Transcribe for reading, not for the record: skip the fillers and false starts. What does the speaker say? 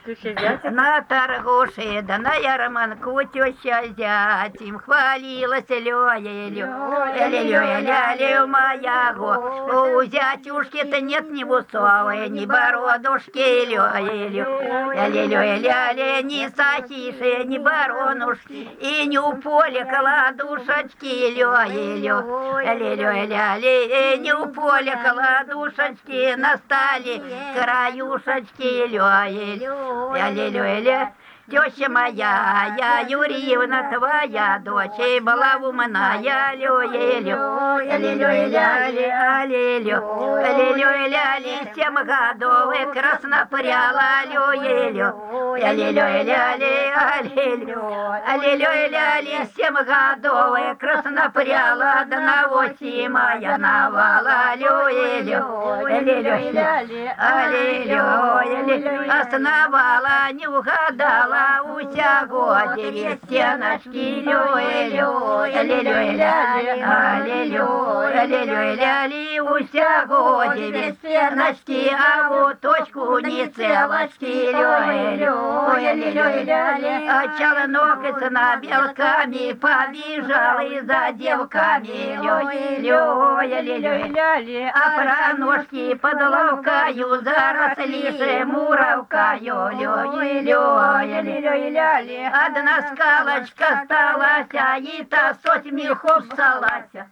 Теща зятя? На торгуши, да на ярманку теща зятем хвалилась лёя-лё. Ля-ля-ля-ля, моя го. У зятюшки-то нет ни бусовой, ни бородушки, лё-лё. Ля-ля-ля-ля, ни сахиши, ни баронушки, и ни у поля кладушечки, лё-лё. Ля-ля-ля-ля, ни у поля кладушечки, на столе краюшечки, лё-лё. Ля-ля-ля, теща моя, я Юрьевна твоя дочь, и была умная, лю-лю, ля-лю-ля-лю, ля-лю-ля-лю, 7 годов и краснопряла, лю-лю, ля-лю-ля-лю, ля-лю-ля-лю, 7 годов и краснопряла, да на 8 моя навала, лю-лю, ля-лю-ля-лю, основала, не угадала, усяго 9 стеночки, лю-лю, ля-лю-ля-ли, усяго 9 стеночки, а вот точку не целочки, лю-лю, а челнок и цена белками побежал и за девками, лю-лю, а проножки под ловкою заросли муравкою, лю-лю, одна скалочка осталась, и та соть мехов салася.